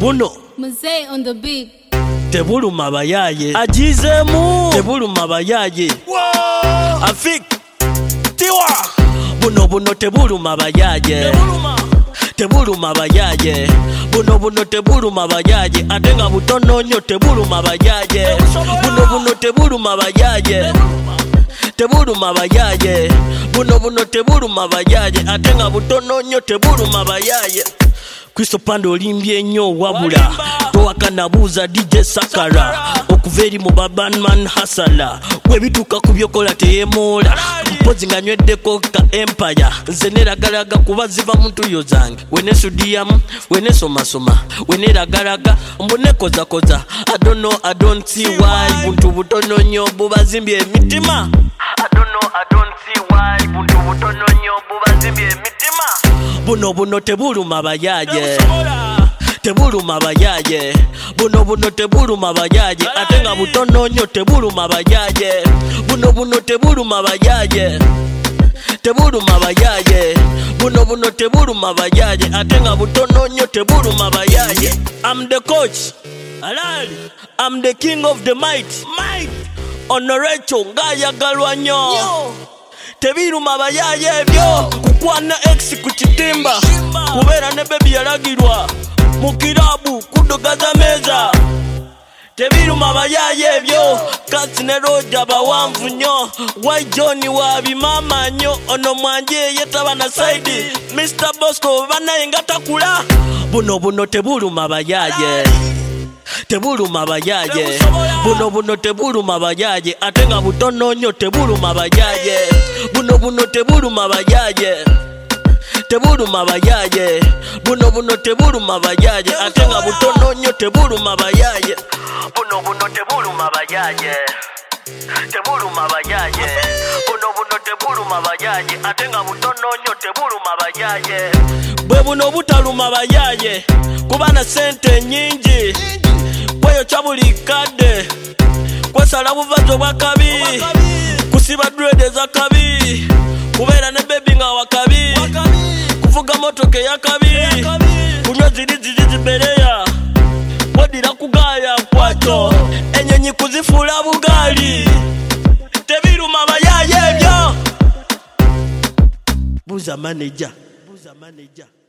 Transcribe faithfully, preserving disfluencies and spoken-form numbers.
buno Mzee on the beat. tebuluma bayaye ajizemu tebuluma bayaye afik tiwa buno buno tebuluma bayaye tebuluma bayaye buno buno tebuluma bayaye atenga butono nyo tebuluma bayaye buno buno tebuluma bayaye tebuluma bayaye buno buno tebuluma bayaye atenga butono nyo tebuluma bayaye Kristo pande olimbye nnyo wabula towakanabuuza D J Sakara okuva eri mu babanman hasala webituuka ku byokola teyemoola mpozi nga nyweddeko ka empire nze neragalaga kuba ziva mu ntuyo zange wenesudiyamu wenesomasoma weneragalaga mbunekozakoza I don't know, I don't see why buntu butono nnyo bubazimbye emitima I don't know, I don't see why buntu butono nnyo bubazimbye emitima buno buno tebuluma bayaye tebuluma bayaye buno buno tebuluma bayaye atenga butono nnyo tebuluma bayaye buno buno tebuluma bayaye tebuluma bayaye buno buno tebuluma bayaye atenga butono nnyo tebuluma bayaye I'm the coach alali I'm the king of the might might Honorecho ngayagalwa nnyo tebiruma bayaye ebyo kukwana ex ku kitimba kubeera ne baby yalagirwa mu kirabu kudogaza meza tebiruma bayaye ebyo kasi ne roja bawanvu nnyo why Johnny wabimama nnyo ono mwanje yetaba na saidi Mister Bosco banaye nga takula buno buno tebuluma bayaye tebuluma bayaye buno buno tebuluma bayaye atenga butono nnyo tebuluma bayaye buno buno tebuluma bayaye tebuluma bayaye buno buno tebuluma bayaye atenga butono nnyo tebuluma bayaye buno buno tebuluma bayaye tebuluma bayaye buno buno tebuluma bayaye atenga butono nnyo tebuluma bayaye bwe buno butaluma bayaye kubana sente nyingi Weyo chabuli kade kwesala buvazo bwa kabi kusiba dread za kabi kubeera ne baby nga wakabi kuvuga motoke ya kabi kunywa ziri ziri zibereya wadira kugaya kwacho enyenyi kuzifula bugali tebiruma bayaye ebyo buza manager buza manager